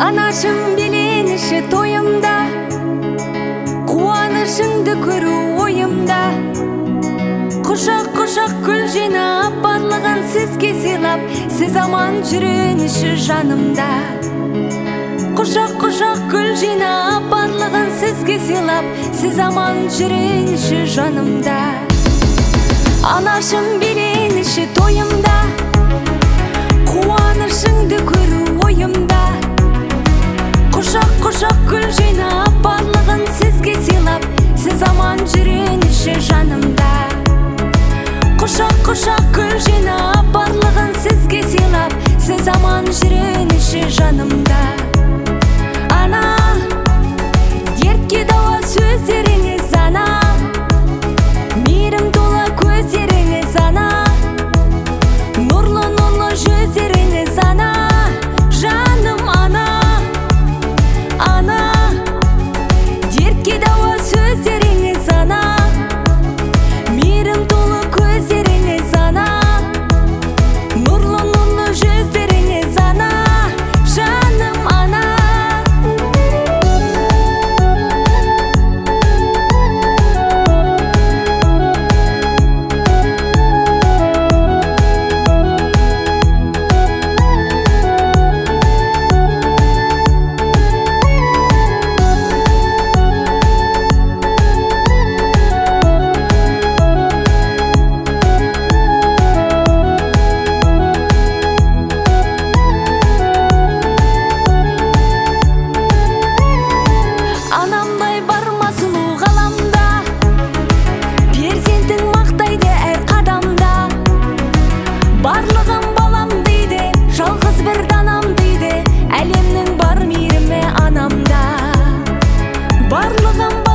Анашым беленіші тойымда, қуанышыңды көру ойымда. Құшақ-құшақ гүл жинап, барлығын сізге сыйлап, сіз аман жүріңізші жанымда. Құшақ-құшақ гүл жинап, барлығын сізге сыйлап, сіз аман жүріңізші жанымда. Анашым беленіші тойымда, қуанышыңды көру ойымда. Құшақ-құшақ гүл жинап, барлығын сізге сыйлап, сіз аман жүріңізші жанымда. Құшақ-құшақ гүл жинап, барлығын сізге сыйлап, сіз аман жүріңізші жанымда. Ана, дертке дауа сөздеріңіз ана, мейірім тола көздеріңіз ана, нұрлы жүздеріңіз ана, жаным ана. Ана, дертке дауа сөздеріңіз ана, мейірім толы көздеріңіз ана, нұрлы жүздеріңіз ана, жаным ана. Анамдай барма сұлу ғаламда, перзентің мақтайды әр қадамда. Барлығым балам дейді, жалғыз бір данам дейді, әлемнің бар мейірімі анамда. Барлығым